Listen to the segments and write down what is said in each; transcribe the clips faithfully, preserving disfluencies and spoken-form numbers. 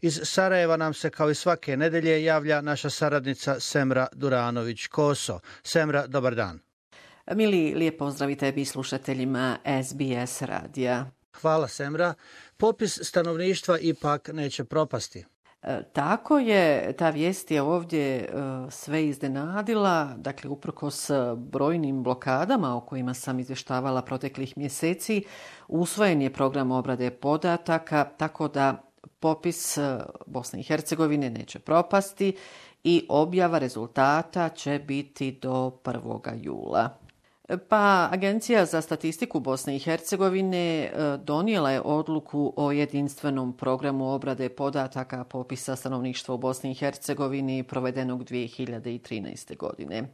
Iz Sarajeva nam se kao i svake nedelje javlja naša saradnica Semra Duranović-Koso. Semra, dobar dan. Mili, lijep pozdrav i tebi slušateljima S B S radija. Hvala, Semra. Popis stanovništva ipak neće propasti. E, tako je, ta vijest je ovdje e, sve iznenadila, dakle uprkos brojnim blokadama o kojima sam izvještavala proteklih mjeseci, usvojen je program obrade podataka, tako da popis Bosne i Hercegovine neće propasti i objava rezultata će biti do prvog jula. Pa Agencija za statistiku Bosne i Hercegovine donijela je odluku o jedinstvenom programu obrade podataka popisa stanovništva u Bosni i Hercegovini provedenog dvije hiljade trinaeste. godine.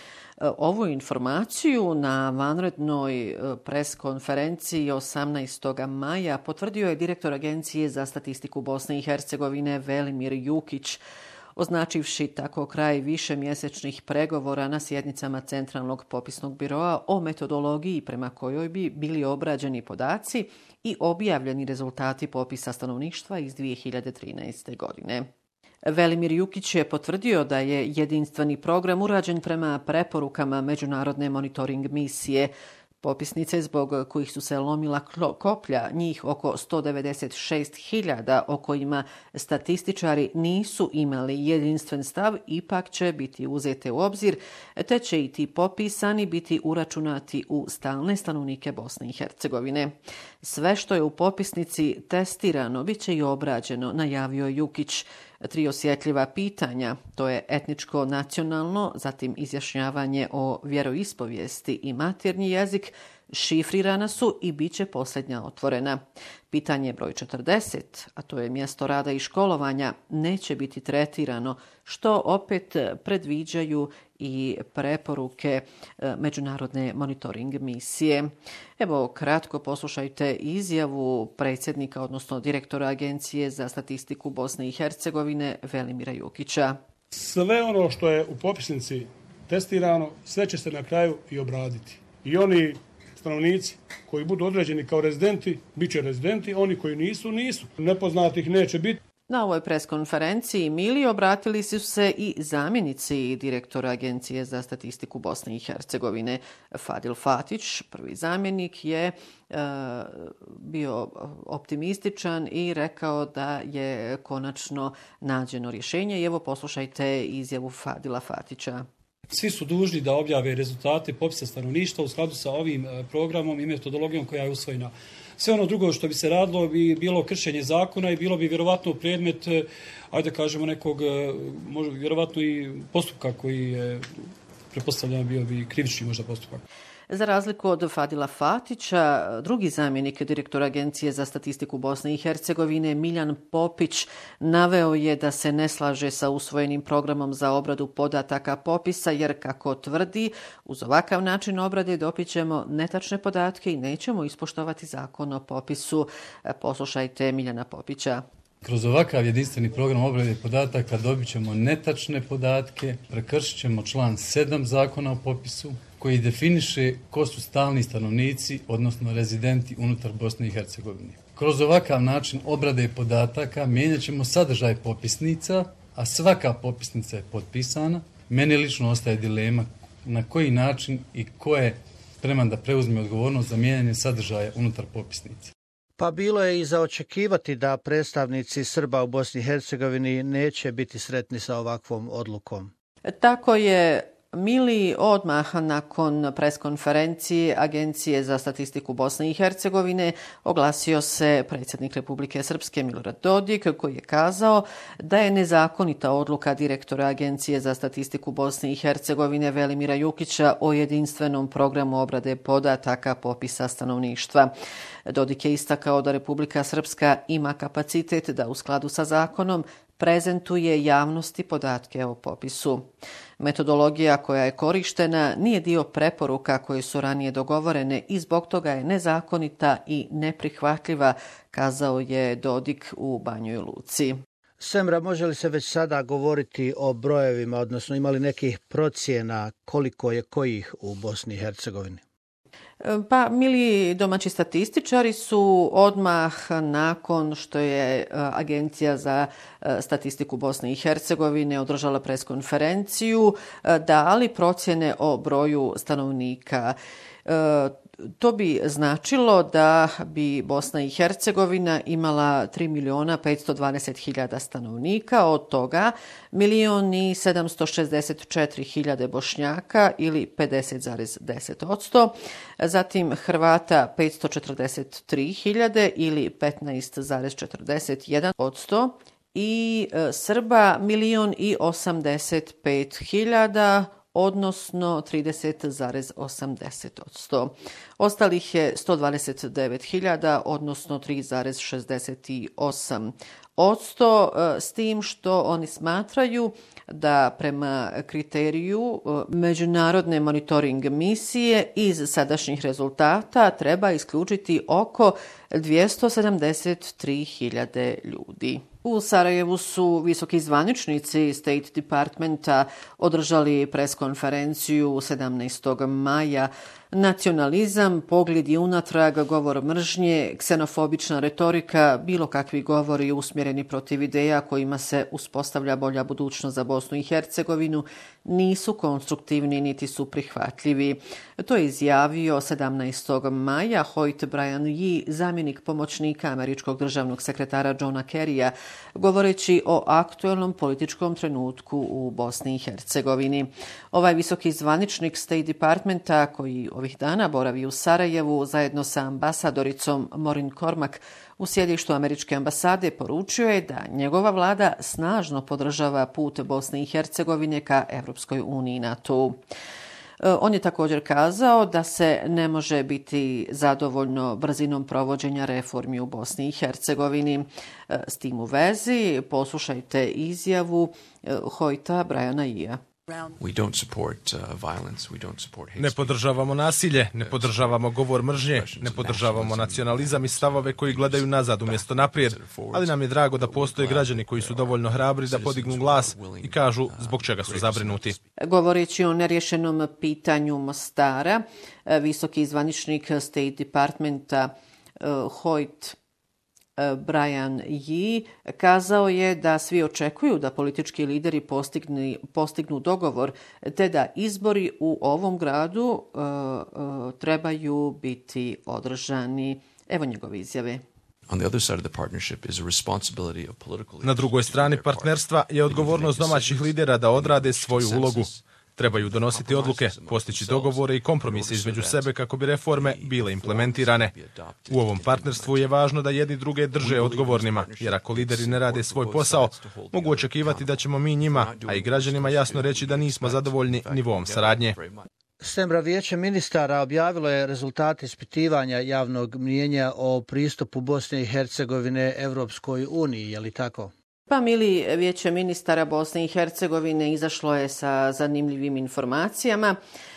Ovu informaciju na vanrednoj pres konferenciji osamnaestog maja potvrdio je direktor Agencije za statistiku Bosne i Hercegovine Velimir Jukić, označivši tako kraj višemjesečnih pregovora na sjednicama Centralnog popisnog biroa o metodologiji prema kojoj bi bili obrađeni podaci i objavljeni rezultati popisa stanovništva iz dvije hiljade trinaeste. godine. Velimir Jukić je potvrdio da je jedinstveni program urađen prema preporukama Međunarodne monitoring misije. Popisnice zbog kojih su se lomila koplja, njih oko sto devedeset šest hiljada o kojima statističari nisu imali jedinstven stav, ipak će biti uzete u obzir, te će i ti popisani biti uračunati u stalne stanovnike Bosne i Hercegovine. Sve što je u popisnici testirano bit će i obrađeno, najavio Jukić. Tri osjetljiva pitanja, to je etničko nacionalno, zatim izjašnjavanje o vjeroispovijesti i maternji jezik, šifrirana su i bit će posljednja otvorena. Pitanje broj četrdeset, a to je mjesto rada i školovanja, neće biti tretirano, što opet predviđaju i preporuke Međunarodne monitoring misije. Evo, kratko poslušajte izjavu predsjednika, odnosno direktora Agencije za statistiku Bosne i Hercegovine Velimira Jukića. Sve ono što je u popisnici testirano, sve će se na kraju i obraditi. I oni stanovnici koji budu određeni kao rezidenti, bit će rezidenti, oni koji nisu, nisu. Nepoznatih neće biti. Na ovoj preskonferenciji Mili obratili su se i zamjenici direktora Agencije za statistiku Bosne i Hercegovine. Fadil Fatić, prvi zamjenik, je e, bio optimističan i rekao da je konačno nađeno rješenje. I evo poslušajte izjavu Fadila Fatića. Svi su dužni da objave rezultate popisa stanovništva u skladu sa ovim programom i metodologijom koja je usvojena. Sve ono drugo što bi se radilo bi bilo kršenje zakona i bilo bi vjerovatno predmet, ajde kažemo, nekog, možda vjerovatno i postupka koji je pretpostavljeno bio bi krivični možda postupak. Za razliku od Fadila Fatića, drugi zamjenik direktora Agencije za statistiku Bosne i Hercegovine Miljan Popić naveo je da se ne slaže sa usvojenim programom za obradu podataka popisa, jer kako tvrdi, uz ovakav način obrade dobit ćemo netačne podatke i nećemo ispoštovati zakon o popisu. Poslušajte Miljana Popića. Kroz ovakav jedinstveni program obrade podataka dobit ćemo netačne podatke, prekršit ćemo član sedam zakona o popisu, koji definiše ko su stalni stanovnici, odnosno rezidenti unutar Bosne i Hercegovine. Kroz ovakav način obrade podataka mijenjat ćemo sadržaj popisnica, a svaka popisnica je potpisana. Meni lično ostaje dilema na koji način i ko je spreman da preuzme odgovornost za mijenjanje sadržaja unutar popisnica. Pa bilo je i za očekivati da predstavnici Srba u Bosni i Hercegovini neće biti sretni sa ovakvom odlukom. Tako je Mili odmah nakon preskonferencije Agencije za statistiku Bosne i Hercegovine oglasio se predsjednik Republike Srpske Milorad Dodik, koji je kazao da je nezakonita odluka direktora Agencije za statistiku Bosne i Hercegovine Velimira Jukića o jedinstvenom programu obrade podataka popisa stanovništva. Dodik je istakao da Republika Srpska ima kapacitet da u skladu sa zakonom prezentuje javnosti podatke o popisu. Metodologija koja je korištena nije dio preporuka koje su ranije dogovorene i zbog toga je nezakonita i neprihvatljiva, kazao je Dodik u Banjoj Luci. Semra, može li se već sada govoriti o brojevima, odnosno imali nekih procjena koliko je kojih u Bosni i Hercegovini? Pa, mili domaći statističari su odmah nakon što je Agencija za statistiku Bosne i Hercegovine održala preskonferenciju dali procjene o broju stanovnika. To bi značilo da bi Bosna i Hercegovina imala tri milijuna petsto dvadeset hiljada stanovnika, od toga milion i sedamsto šezdeset četiri hiljade Bošnjaka ili pedeset zarez deset posto, zatim Hrvata petsto četrdeset tri hiljade ili petnaest zarez četrdeset jedan posto i Srba milion i osamdeset pet hiljada, odnosno trideset zarez osamdeset posto. Ostalih je sto dvadeset devet hiljada, odnosno tri zarez šezdeset osam posto, s tim što oni smatraju da prema kriteriju međunarodne monitoring misije iz sadašnjih rezultata treba isključiti oko dvjesto sedamdeset tri hiljade ljudi. U Sarajevu su visoki zvaničnici State Departmenta održali preskonferenciju sedamnaestog maja. Nacionalizam, pogledi unatrag, govor mržnje, ksenofobična retorika, bilo kakvi govori usmjereni protiv ideja kojima se uspostavlja bolja budućnost za Bosnu i Hercegovinu nisu konstruktivni niti su prihvatljivi. To je izjavio sedamnaestog maja Hoyt Brian Yee, zamjenik pomoćnika američkog državnog sekretara Johna Kerrya, govoreći o aktualnom političkom trenutku u Bosni i Hercegovini. Ovaj visoki zvaničnik State Departmenta, koji ovih dana boravi u Sarajevu zajedno sa ambasadoricom Maureen Cormack u sjedištu američke ambasade, poručio je da njegova vlada snažno podržava put Bosne i Hercegovine ka Evropskoj uniji i NATO-u. On je također kazao da se ne može biti zadovoljno brzinom provođenja reformi u Bosni i Hercegovini. S tim u vezi poslušajte izjavu Hoyta Briana Yeea. Ne podržavamo nasilje, ne podržavamo govor mržnje, ne podržavamo nacionalizam i stavove koji gledaju nazad umjesto naprijed, ali nam je drago da postoje građani koji su dovoljno hrabri da podignu glas i kažu zbog čega su zabrinuti. Govoreći o nerješenom pitanju Mostara, visoki zvaničnik State Departmenta Hoyt Brian Yee kazao je da svi očekuju da politički lideri postignu, postignu dogovor, te da izbori u ovom gradu uh, uh, trebaju biti održani. Evo njegove izjave. Na drugoj strani partnerstva je odgovornost domaćih lidera da odrade svoju ulogu. Trebaju donositi odluke, postići dogovore i kompromise između sebe kako bi reforme bile implementirane. U ovom partnerstvu je važno da jedni druge drže odgovornima, jer ako lideri ne rade svoj posao, mogu očekivati da ćemo mi njima, a i građanima jasno reći da nismo zadovoljni nivoom saradnje. Sembra Vijeće ministara objavilo je rezultate ispitivanja javnog mnijenja o pristupu Bosne i Hercegovine Evropskoj uniji, je li tako? Pa, mili, Vijeće ministara Bosne i Hercegovine izašlo je sa zanimljivim informacijama.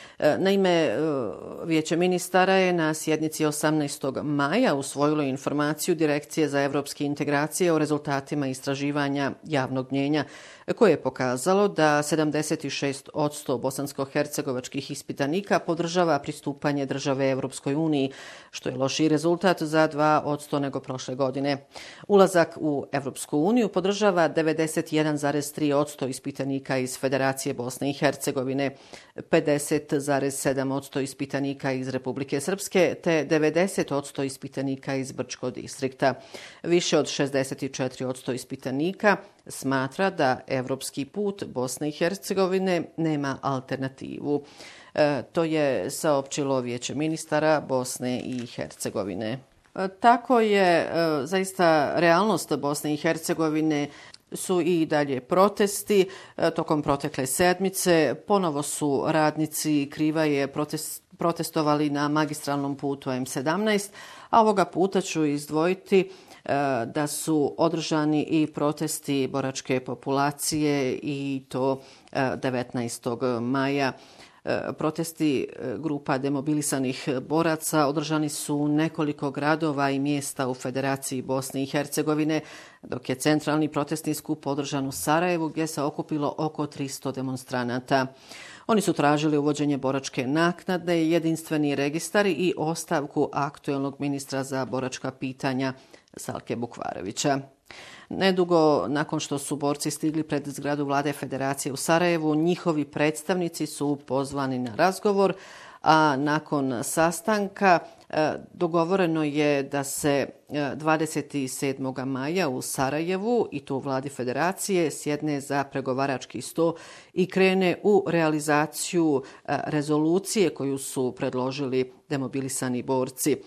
Naime, Vijeće ministara je na sjednici osamnaestog maja usvojilo informaciju Direkcije za evropske integracije o rezultatima istraživanja javnog mnijenja, koje je pokazalo da sedamdeset šest posto bosansko-hercegovačkih ispitanika podržava pristupanje države Evropskoj uniji, što je lošiji rezultat za dva posto nego prošle godine. Ulazak u Evropsku uniju podržava devedeset jedan zarez tri posto ispitanika iz Federacije Bosne i Hercegovine, pedeset zarez sedam posto ispitanika iz Republike Srpske te devedeset posto ispitanika iz Brčkog distrikta. Više od šezdeset četiri posto ispitanika smatra da evropski put Bosne i Hercegovine nema alternativu. E, to je saopćilo Vijeće ministara Bosne i Hercegovine. E, tako je e, zaista realnost Bosne i Hercegovine su i dalje protesti. E, tokom protekle sedmice ponovo su radnici Krivaje protest, protestovali na magistralnom putu M sedamnaest, a ovoga puta ću izdvojiti da su održani i protesti boračke populacije i to devetnaestog maja. Protesti grupa demobilisanih boraca održani su u nekoliko gradova i mjesta u Federaciji Bosne i Hercegovine, dok je centralni protestni skup održan u Sarajevu gdje se okupilo oko tristo demonstranata. Oni su tražili uvođenje boračke naknade, jedinstveni registar i ostavku aktuelnog ministra za boračka pitanja Salke Bukvarevića. Nedugo nakon što su borci stigli pred zgradu Vlade Federacije u Sarajevu, njihovi predstavnici su pozvani na razgovor, a nakon sastanka dogovoreno je da se dvadeset sedmog maja u Sarajevu i tu u Vladi Federacije sjedne za pregovarački sto i krene u realizaciju rezolucije koju su predložili demobilisani borci.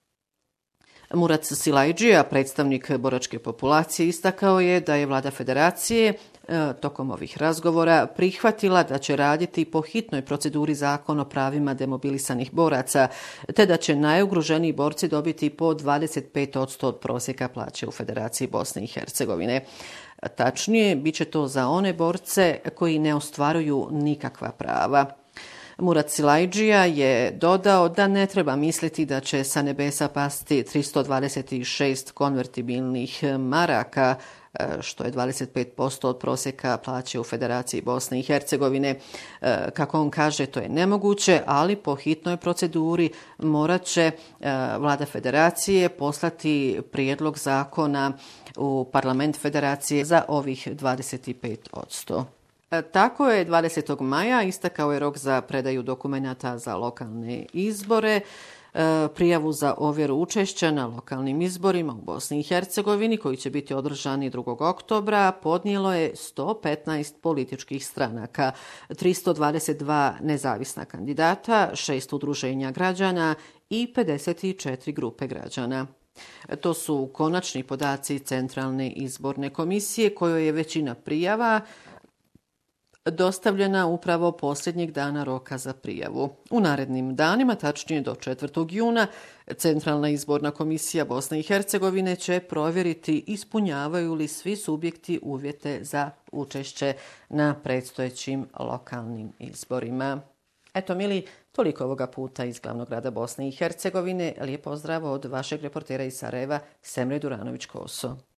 Murat Silajđija, predstavnik boračke populacije, istakao je da je Vlada Federacije tokom ovih razgovora prihvatila da će raditi po hitnoj proceduri Zakon o pravima demobilisanih boraca, te da će najugroženiji borci dobiti po dvadeset pet posto od prosjeka plaće u Federaciji Bosne i Hercegovine. Tačnije, bit će to za one borce koji ne ostvaruju nikakva prava. Murat Silajđija je dodao da ne treba misliti da će sa nebesa pasti tristo dvadeset šest konvertibilnih maraka, što je dvadeset pet posto od prosjeka plaće u Federaciji Bosne i Hercegovine. Kako on kaže, to je nemoguće, ali po hitnoj proceduri morat će Vlada Federacije poslati prijedlog zakona u Parlament Federacije za ovih dvadeset pet posto. Tako je dvadesetog maja istakao je rok za predaju dokumenata za lokalne izbore. Prijavu za ovjeru učešća na lokalnim izborima u Bosni i Hercegovini, koji će biti održani drugog oktobra, podnijelo je sto petnaest političkih stranaka, tristo dvadeset dva nezavisna kandidata, šest udruženja građana i pedeset četiri grupe građana. To su konačni podaci Centralne izborne komisije, kojoj je većina prijava dostavljena upravo posljednjeg dana roka za prijavu. U narednim danima, tačnije do četvrtog juna, Centralna izborna komisija Bosne i Hercegovine će provjeriti ispunjavaju li svi subjekti uvjete za učešće na predstojećim lokalnim izborima. Eto, mili, toliko ovoga puta iz glavnog grada Bosne i Hercegovine. Lijep pozdrav od vašeg reportera iz Sarajeva, Semre Duranović-Koso.